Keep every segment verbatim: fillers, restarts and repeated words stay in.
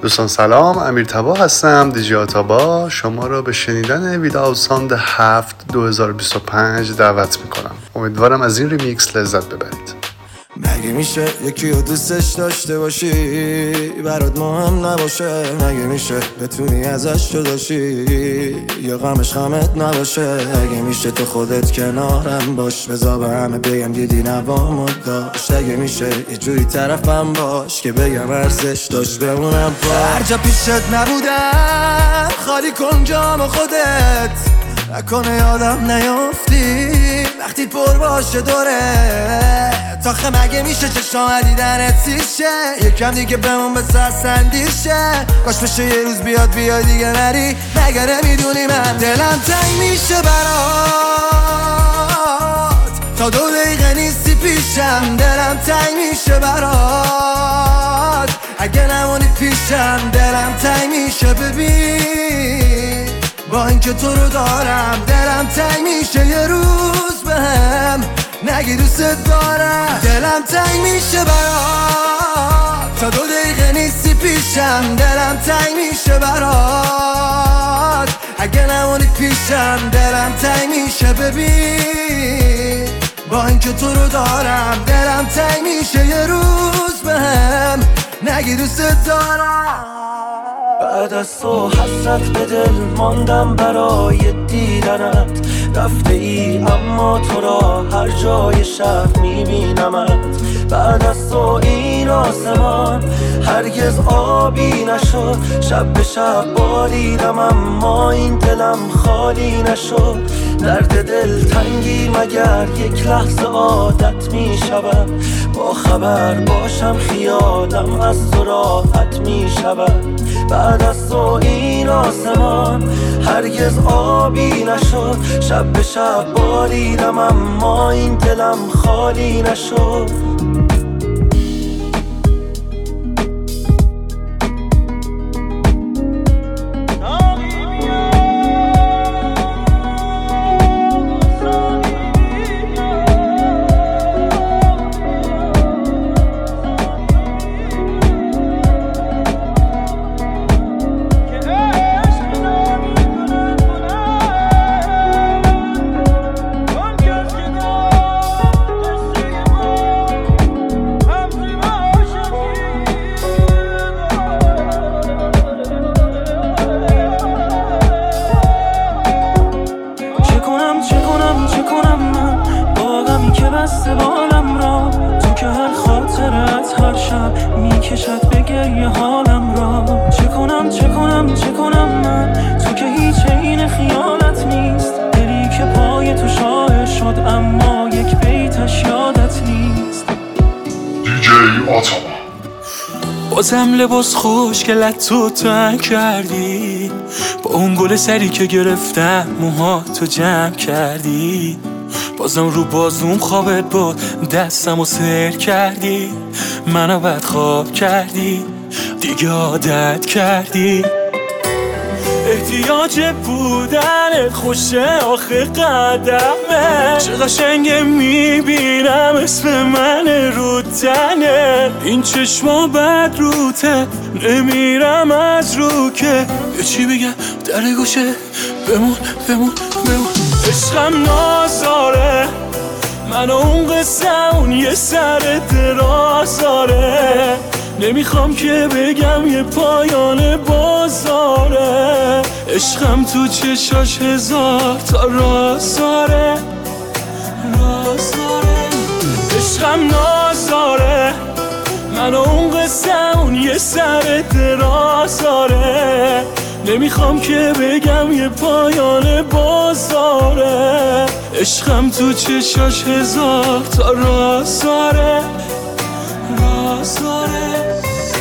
دوستان سلام، امیر تبا هستم، دیجی آتابا. شما را به شنیدن ویداو ساند هفت دو هزار و بیست و پنج دعوت میکنم. امیدوارم از این ریمیکس لذت ببرید. مگه میشه یکی رو دوستش داشته باشی برات مهم نباشه؟ مگه میشه بتونی ازش جداشی یا غمش غمت نباشه؟ مگه میشه تو خودت کنارم باش بذار به همه بگم دیدی نوامو داشت؟ مگه میشه یه جوری طرفم باش که بگم ارزش داشت بمونم با هر جا پیشت نبودم خالی کن جام خودت نکنه یادم نیافتی وقتی پر باشه دوره تاخه مگه میشه چشام دیدنت سیشه یکم دیگه بمون به سر سندیشه کاش بشه یه روز بیاد بیاد دیگه نری مگه نمیدونی من دلم تنگ میشه برات تا دو دقیقه نیستی پیشم دلم تنگ میشه برات اگه نمونی پیشم دلم تنگ میشه ببین با اینکه تو رو دارم دلم تنگ میشه یه روز بهم نگی دوست دارم دلم تنگ میشه برات تا دو دقیقه نیستی پیشم دلم تنگ میشه برات اگه نمونی پیشم دلم تنگ میشه ببین با اینکه تو رو دارم دلم تنگ میشه یه روز بهم نگی دوست دارم بعد از تو حسرت به دل ماندم برای دیدنت رفته ای اما تو را هر جای شهر میبینمت بعد از تو این آسمان هرگز آبی نشد شب به شب باریدم اما این دلم خالی نشد درد دل تنگی مگر یک لحظه عادت میشود با خبر باشم خیالم از تو راحت میشود بعد از تو این آسمان هرگز آبی نشد شب به شب باریدم اما این دلم خالی نشد بالم را تو که هر خاطرت هر شب میکشد به گریه حالم را چه کنم چه کنم چه کنم من تو که هیچ این خیالت نیست دلی که پای تو شاه شد اما یک بیتش یادت نیست دیجی آتابا بازم لباس خوش که لطو تنگ کردی با اون گل سری که گرفتم موها تو جمع کردی بازم رو بازوم خوابت بود دستمو سر کردی منو بد خواب کردی دیگه عادت کردی احتیاج بودنت خوشه آخه قدمه چه قشنگه میبینم اسم من رو تنه این چشما بد روته نمیرم از رو که یه چی بگم در گوشه بمون بمون بمون عشقم نازاره من اون قصه اون یه سر درازاره نمیخوام که بگم یه پایان بازاره عشقم تو چشاش هزار تا رازاره رازاره عشقم نازاره من اون قصه اون یه سر درازاره نمیخوام که بگم یه پایان بازاره عشقم تو چشاش هزار تا رازاره رازاره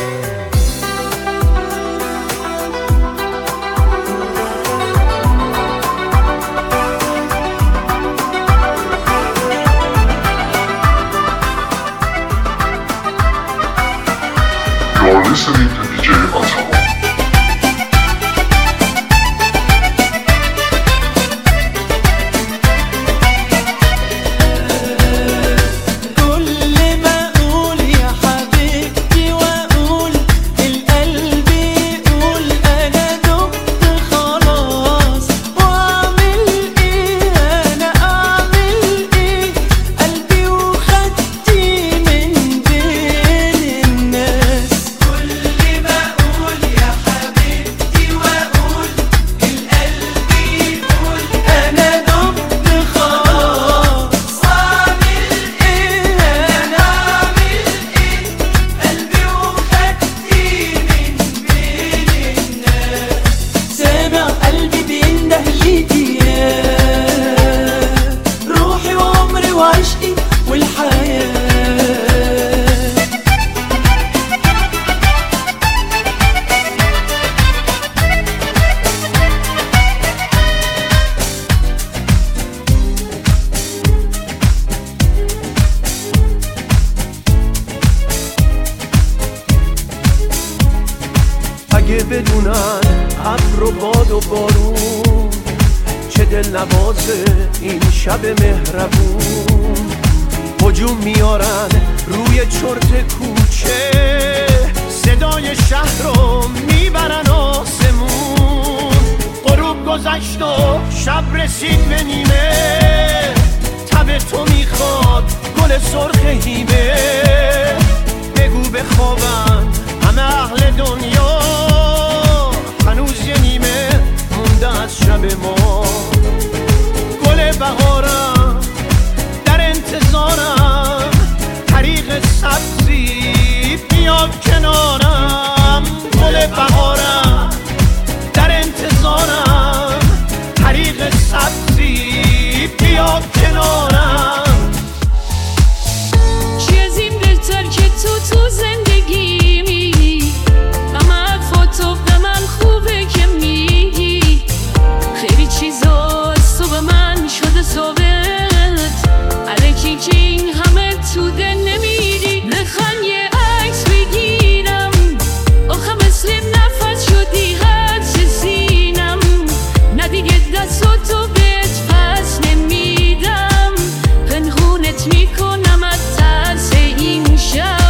You're listening to دیجی آتابا. كل ما اقول يا حبيبتي واقول القلب اگه بدونن ابر و باد و بارون چه دل نوازه این شب مهربون. هجوم میارن روی چرت کوچه، صدای شهر رو میبرن آسمون. غروب گذشت و شب رسید به نیمه، تب تو میخواد گل سرخ هیمه. بگو بخوابن همه اهل دنیا، هنوز یه نیمه مونده از شب ما. گل بهارم در انتظارم، طریق سبزی بیا کنارم. گل بهارم در انتظارم، طریق سبزی بیا کنارم. چی از این بهتر که تو تو زندگیمی، غم فوتو به من خوبه که میگی. خیلی چیزا صبح من شده صبحت، الکی که این همه تو دل نمیری. بخوان یه عکس بگیرم، آخه مثل نفس شدی حد سینم. نه دیگه دست تو بهت پس نمیدم، پنهونت میکنم از ترس این شب.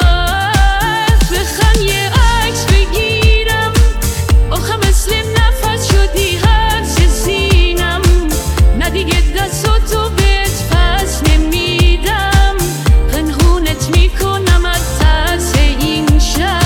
بخوان یه عکس بگیرم، آخه مثل نفس شدی حد سینم. نه دیگه دست تو بهت پس نمیدم، پنهونت میکنم از ترس این شب.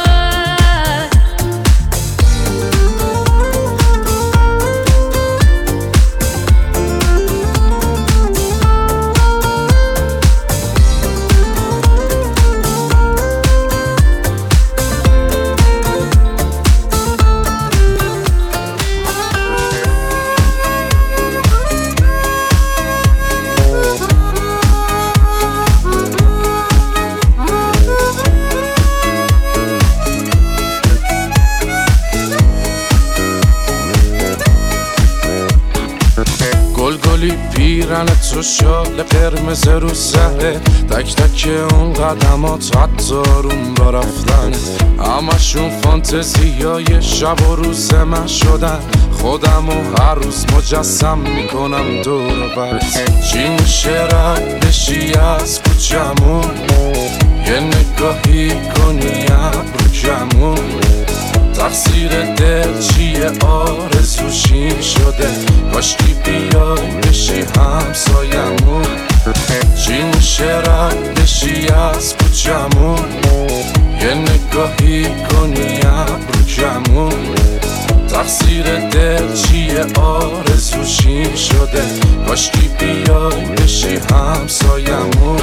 گلگلی پیرن تو شال قرمز رو سهه، تک تک اون قدمات حتی رون با رفتن. همشون فانتزی های شب و روز من شدن، خودم و هر روز مجسم میکنم دور و برت. چی میشه رد بشی از کوچمون، یه نگاهی کنی ابرو کمون. تقصیر دل چیه آرزوشین شده، کاشکی بیای بشی همسایمون. چی میشه رد بشی از کوچمون، یه نگاهی کنی ابرو کمون. تقصیر دل چیه آرزوشین شده، کاشکی بیای بشی همسایمون.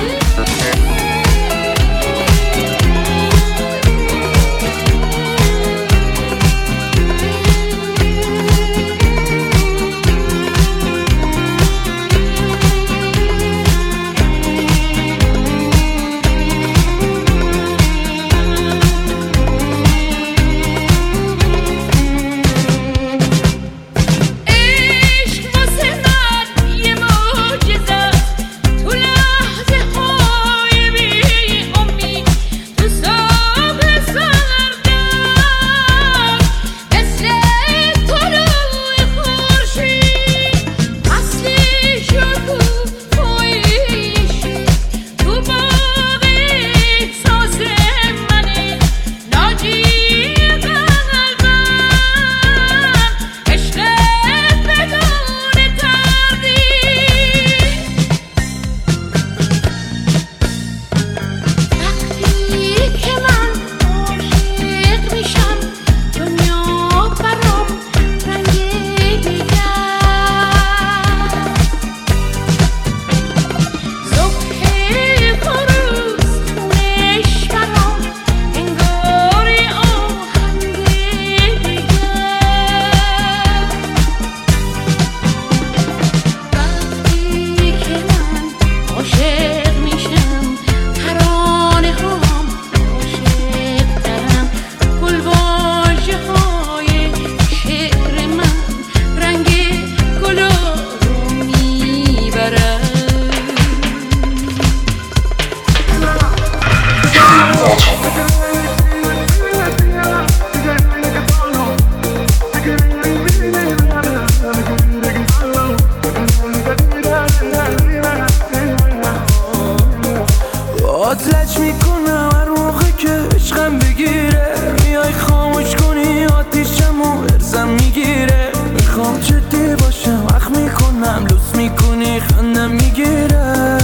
باهات لج میکنم هر موقع که عشقم بگیره، میای خاموش کنی آتیشمو ارزم میگیره. میخوام جدی باشم وقت میکنم لوس میکنی خندم میگیره.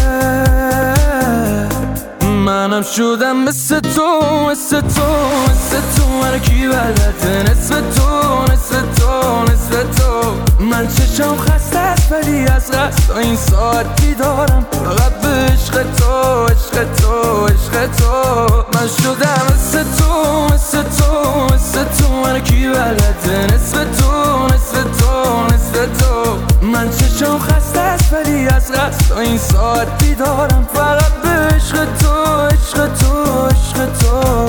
منم شدم مثل تو مثل تو مثل تو، هر کی بلده نصف تو نصف تو نصف تو. من چشم خسته است ولی از قصد تا این ساعت بیدارم، فقط به عشق تو عشق تو عشق تو. من شدم مثل تو مثل تو مثل تو، هر کی بلده نصف تو نصف تو نصف تو. من چشم خسته است ولی از قصد تا این ساعت بیدارم، فقط به عشق تو عشق تو عشق تو.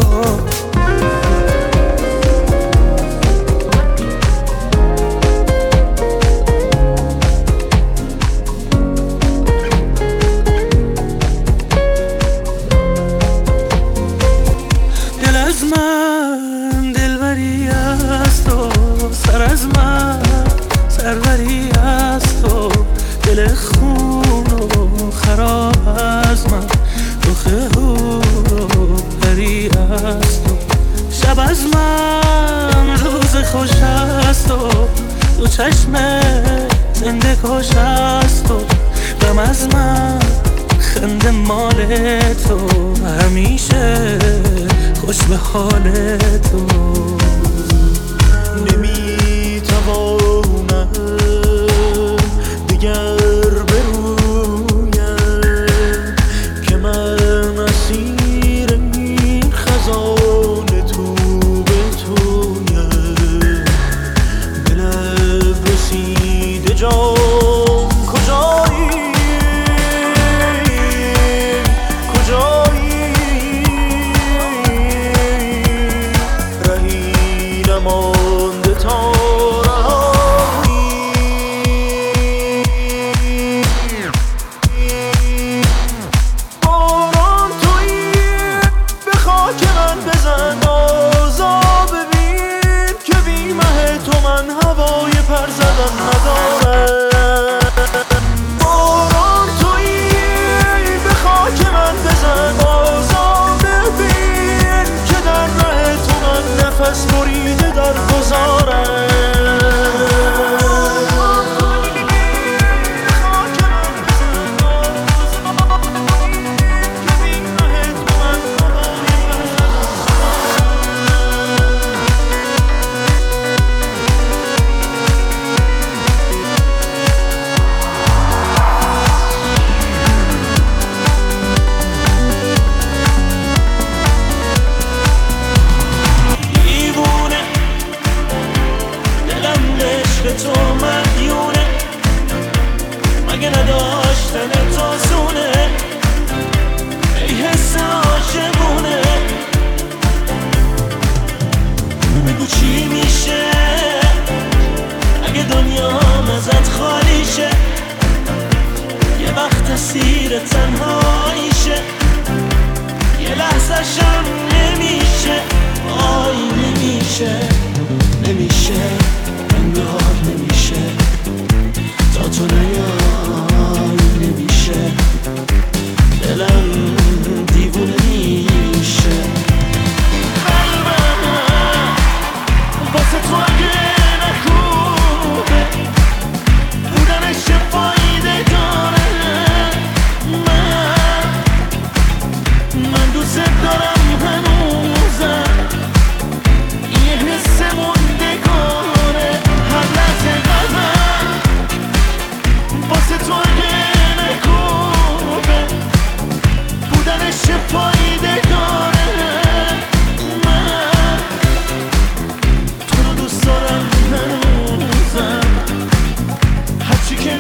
دل از من دلبری از تو، سر از من سروری از تو. دل خون و خراب از من، رخ هورو پری از تو. شب از من روز خوش از تو، دو چشم زنده کش از تو. غم از من خنده مال تو، همیشه خوش به حال تو. نمیتوانم دیگر برویم که من اسیر این خزان تو به تویم. به لب رسیده جان کجایی کجایی، رهی نمانده تا بریده در گذارم. تو مدیونه مگه نداشتن تو زونه، ای حس عاشقونه. بگو چی میشه اگه دنیا ازت خالی شه، یه وقت اسیر تنهاییشه، یه لحظه شم نمیشه. آی نمیشه نمیشه انگار نمیشه، تا تو نیای نمیشه، دلم دیوونه میشه. قلبم واسه تو اگه نخوبه بودنش چه فایده داره. من من دوست دارم هنوزم، یه حس موندگاره هر لحظه قلبم واسه تو اگه نکوبه بودنش چه فایده داره. من تو رو دوست دارم هنوزم، هرچی که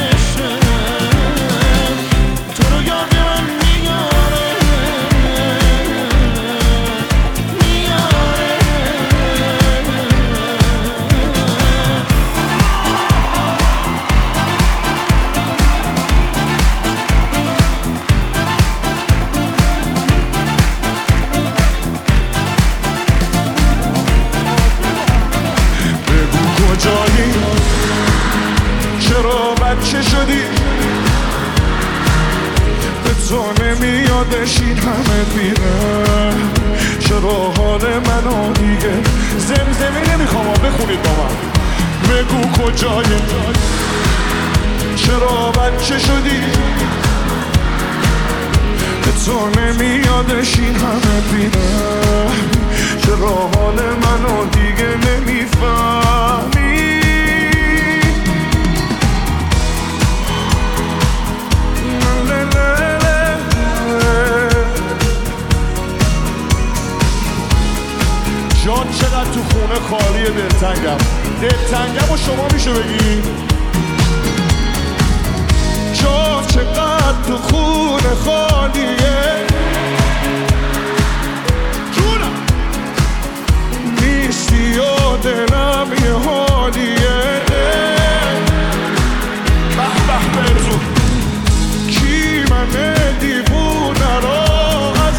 میبینمشم تو رو یاد من میاره. نمیادش این همه بیره چرا حال منو دیگه زمزمی نمیخوام بخونید با من بگو کجای چرا بچه شدی به تو نمیادش این همه بیره چرا حال منو دیگه نمیفهمی جان چقدر تو خونه خالیه دلتنگم دلتنگم و شما میشه بگی جان چقدر تو خونه خالیه جونم نیستی و دلم یه حالیه به به برزون کی من دیوونه را از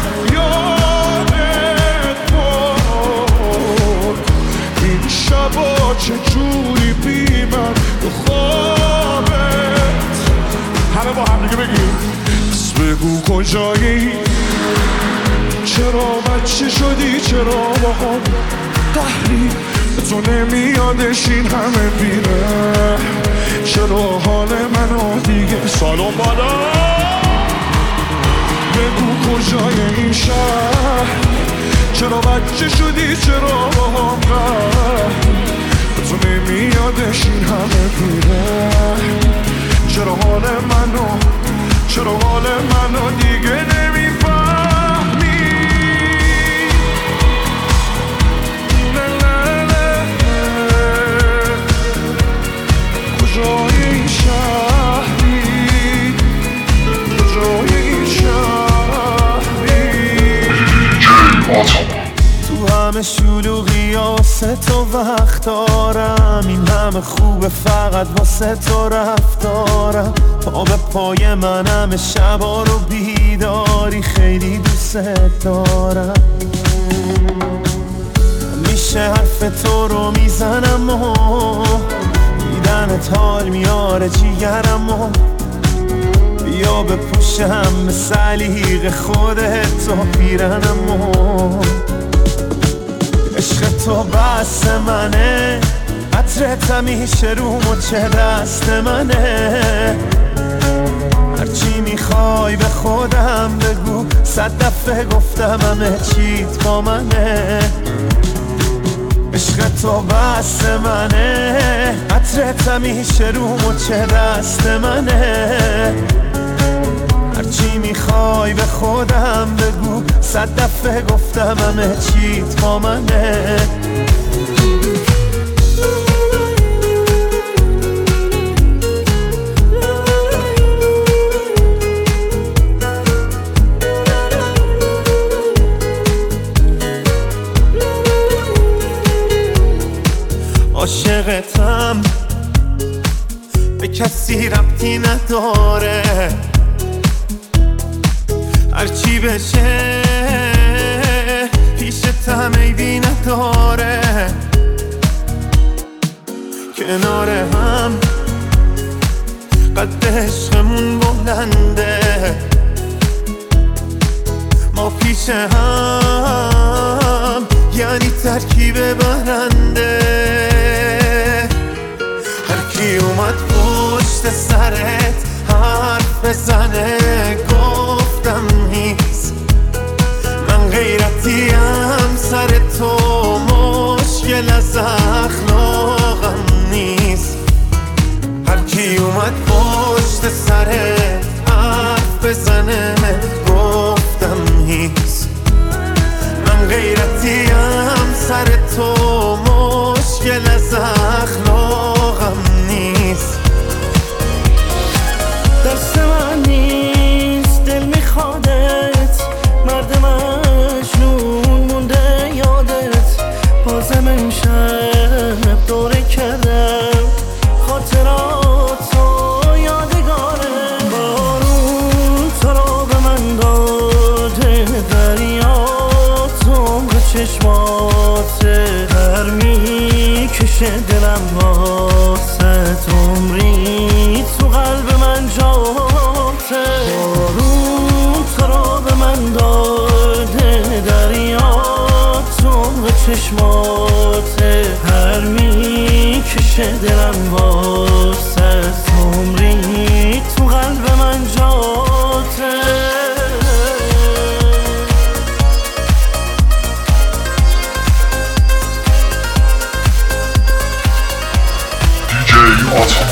یادت برد این شبا چجوری بی من تو خوابت همه با هم دیگه بگیم پس بگو کجایی چرا بچه شدی چرا با هم قهری به تو نمیادش این همه بیره چرا حال منو دیگه سالون بالا بگو کجای این شهر چرا بچه شدی چرا با هم قهری به تو نمیادش این همه بیره چرا حال منو چرا حال منو دیگه نمیفهمی کجای این شهری کجای این شهری تو همه شلوغی واسه تو وقت دارم این همه خوبه فقط واسه تو رفتارم پا به پای من همه شبا رو بیداری خیلی دوست دارم میشه حرف تو رو میزنم و دیدنت حال میاره جیگرم و بیا بپوشم به سلیق خودت و پیرنم و عشق تو بس منه عطرت همیشه رو مچه دست منه هرچی میخوای به خودم بگو صد دفعه گفتم همه چیت با منه عشق تو بس منه عطرت همیشه رو مچه دست منه هرچی میخوای به خودم بگو صد دفعه گفتم همه چیت با منه عاشقتم به کسی ربطی نداره هرچی بشه پیشت هم عیبی نداره کنار هم قد عشقمون بلنده ما پیش هم یعنی ترکیب برنده هر کی اومد پشت سرت حرف بزنه گفتم نیست من غیرتیم سر تو مشکل از اخلاقم نیست هر کی اومد پشت سرت حرف بزنه گفتم نیست من غیرتیم سر تو مشکل از اخلاقم نیست دست من نیست دل میخوادت مرد مجنون مونده یادت بازم امشب دوره کردم خاطراتو یادگاره بارون تو رو به من داده دریا تو به چشماته هر میکشه دلم واسه عمری تو قلب من جاته بارون تو رو چشماته هر میکشه دلم واسه عمری تو قلب من جاته دیجی آتا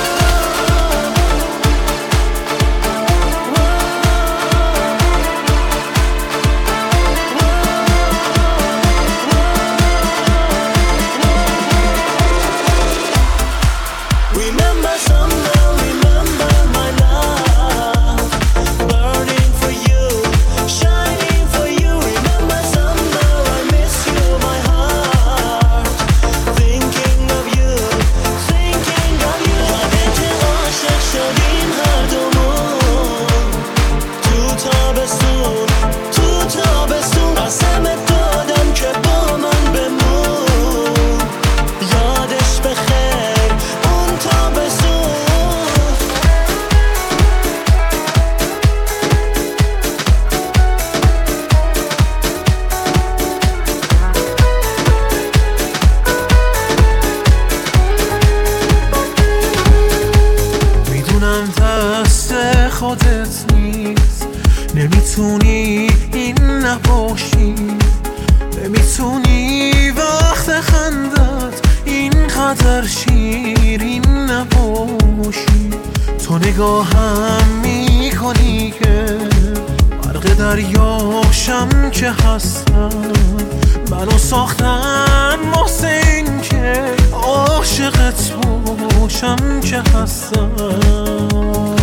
خودت نیست نمیتونی این نباشی نمیتونی وقت خندت اینقدر شیرین نباشی تو نگاهم میکنی که غرق دریاشم که هستم منو ساختن محسن که عاشقت باشم که هستم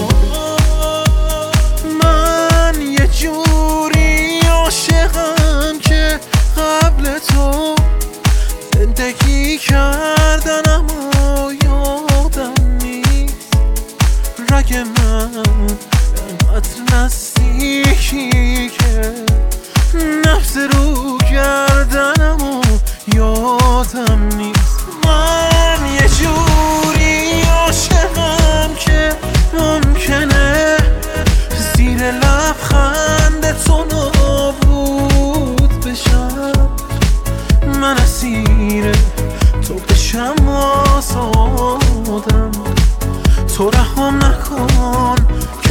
جوری عاشقم که قبل تو زندگی کردن اما یادم نیست رگ من انقدر نزدیکی که نفس رو کردنم و یادم نیست من یه جوری عاشقم که ممکنه زیر لبخند تو نابود بشم من اسیر تو بشم آزادم تو رحم نکن که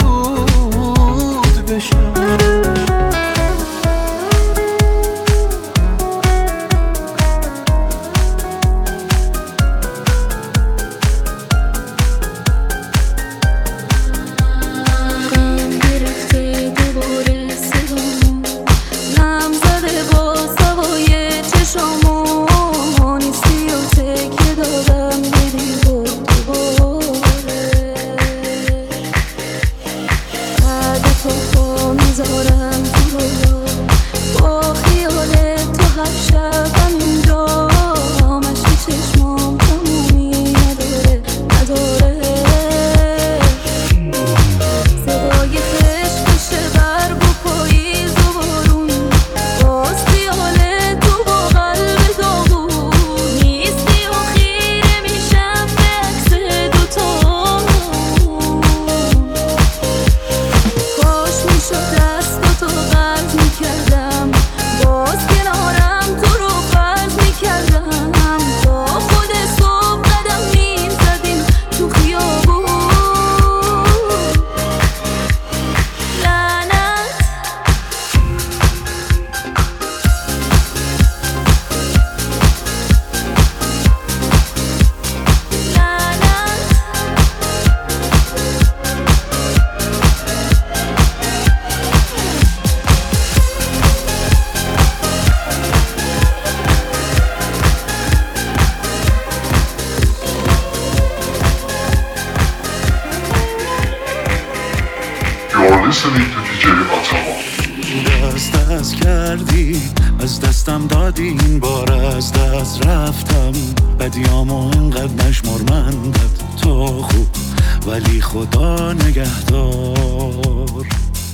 محدود بشم دست دست کردی از دستم دادی این بار از دست رفتم بدیامو اینقدر نشمر من بد تو خوب ولی خدا نگهدار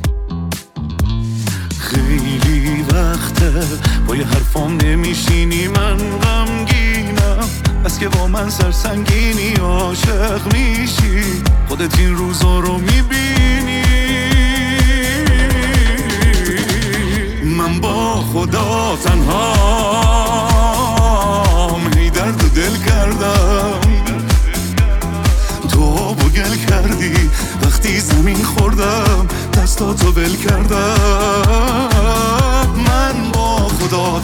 خیلی وقته با یه حرفام نمیشینی من غمگینم بس که با من سرسنگینی عاشق میشی خودت این روزا رو میبینی من با خدا تنها زمین خوردم دستاتو ول کردم من با خدا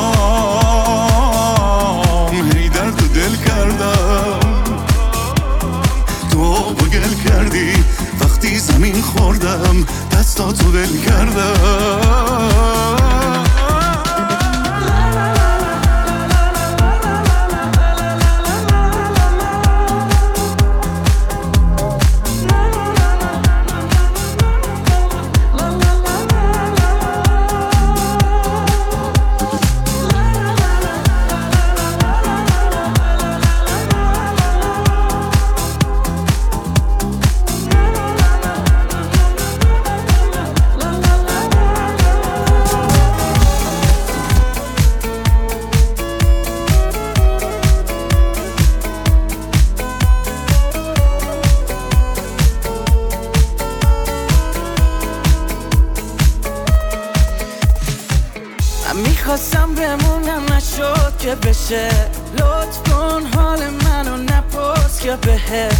تنهام هی درد و دل کردم تو آب و گل کردی وقتی زمین خوردم دستاتو ول کردم میخواستم بمونم نشد که بشه لطف کن حال منو نپرس که بهت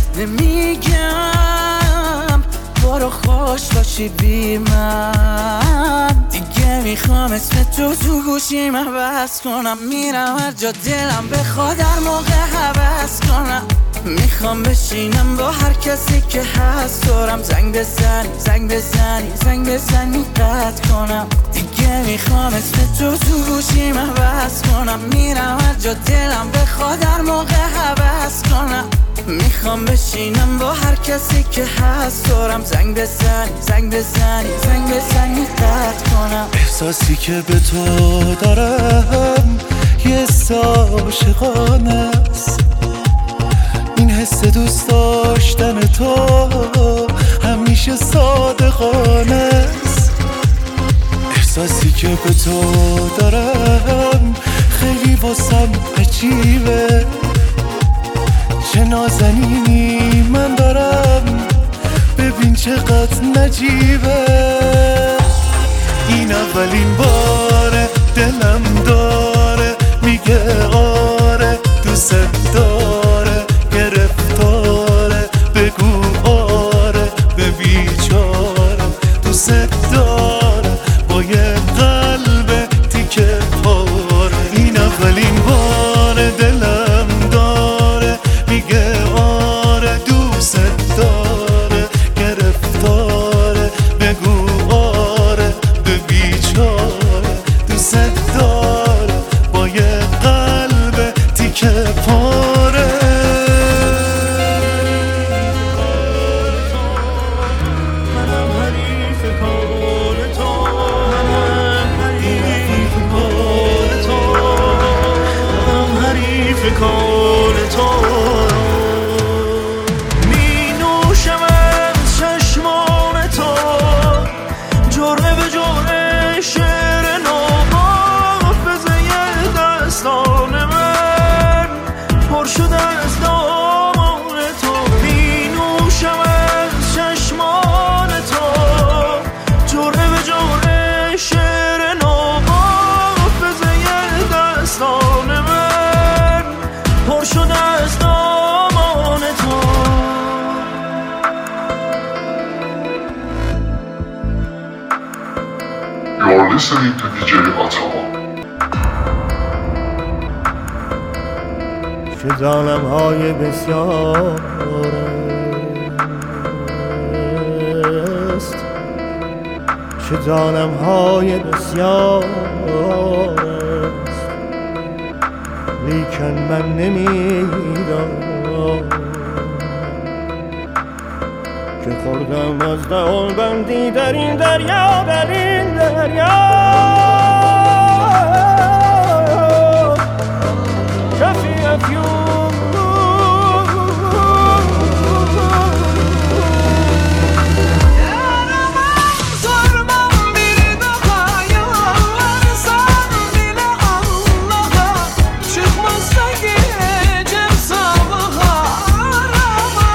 نمیگم برو خوش باشی بی من دیگه میخوام اسم تو تو گوشیم عوض کنم میرم هر جا دلم بخواد هر موقع حوض کنم میخوام بشینم با هر کسی که هست دارم زنگ بزنی زنگ بزنی زنگ بزنی قطع کنم دیگه میخوام اسم تو تو گوشیم عوض کنم میرم هر جا دلم بخواد هر موقع حوض کنم میخوام بشینم با هر کسی که هست دارم زنگ بزنی زنگ بزنی زنگ بزنی قطع کنم احساسی که به تو دارم یه حس عاشقانه است این حس دوست داشتن تو همیشه صادقانه است احساسی که به تو دارم خیلی واسم عجیبه چه نازنینی من دارم ببین چقدر نجیبه این اولین باره دلم داره میگه آره دوست داره گرفتاره بگو آره به بیچاره دوست داره با یه قلب تیکه پاره این اولین باره دلم داره میگه آره دوست داره گرفتاره بگو آره به بیچاره دوست داره با یه قلب تیکه پاره منم حریف کار تو منم حریف کار تو منم حریف کار تو می نوشم از چشمان تو جرعه به جرعه شعر نو حافظه دستان من پر شده از دامان تو می نوشم از چشمان تو جرعه به جرعه شعر نو حافظه دستان من پر شده از دامان تو You're listening to دی جی Ottawa. چه ظالم های بسیار است چه ظالم های بسیار است لیکن من نمیدانم که خوردم از دهان بندی در این دریا در این دریا کفی افیون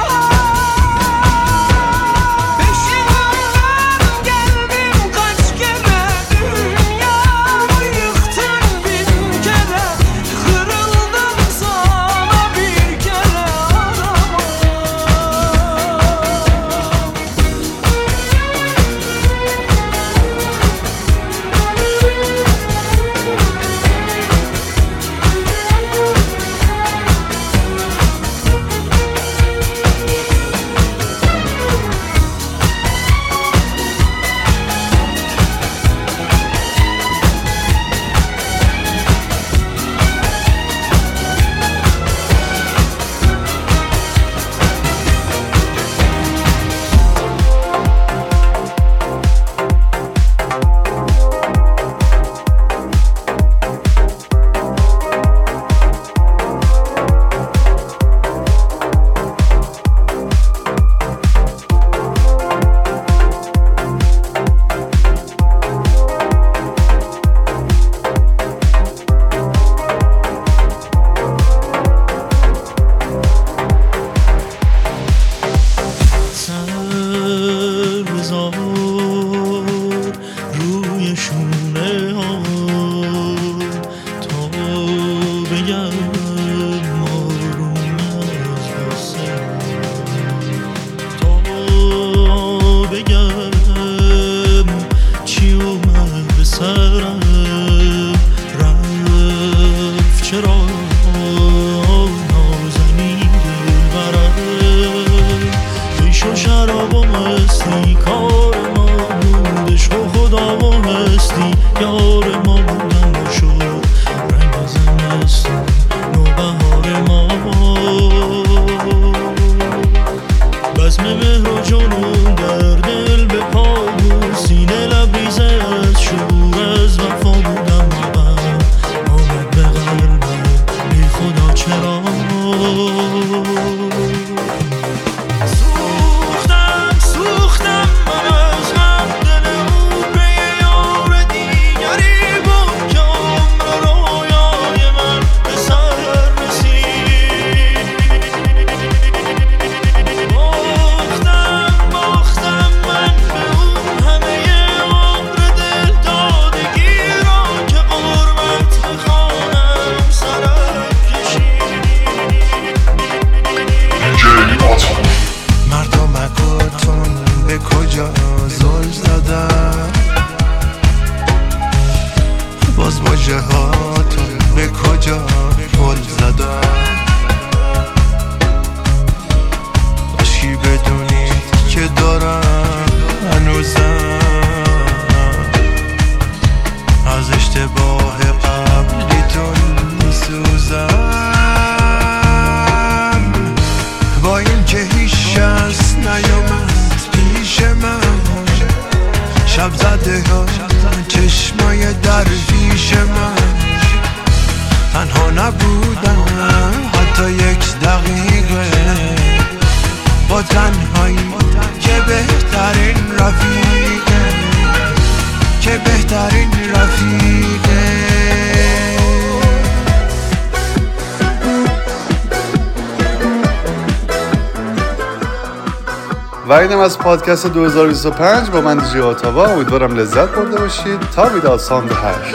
Kaç kez نتونستی یار ما بودم و شد رنگ زمستون نوبهار ما. بزم مهر و جنون در دل به پا بود، سینه لبریز از شور از وفا بودم من آمد به قلبم بی خدا چرا. سوختم سوختم من از غم دل او به یار دیگری بود که عمر رویای من به سر رسید. باختم باختم من به اون همه عمر دل دادگی را که غربت به خانم سرک کشید. دیجی آتاما مردمکاتون به کجا زل زدن، باز واژه هاتون به کجا پل زدن. باشی بدونید که دارم هنوزم از اشتباه قبلیتون میسوزم. با این که هیچ شخص نیامد پیش من، شب زده ها چشمای درویش من، تنها نبودم حتی یک دقیقه با تنهایی که بهترین رفیقه، که بهترین رفیقه. و اینم از پادکست دو هزار و بیست و پنج با من دیجی آتاوا. امیدوارم لذت برده باشید. تا ویدال ساند هشت.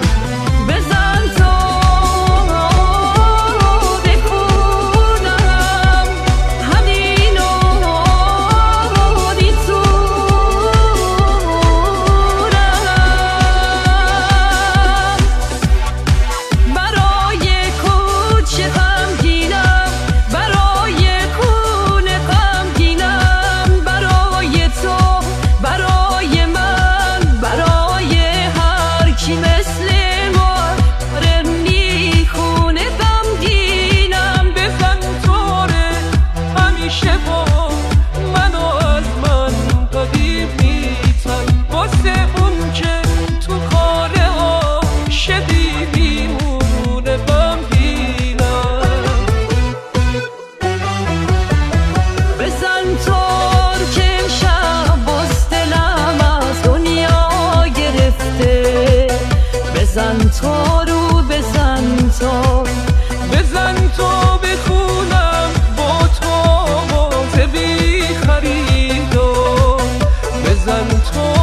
بزن تا رو بزن تا بزن تا بخونم با تو بی خریدو. بزن تا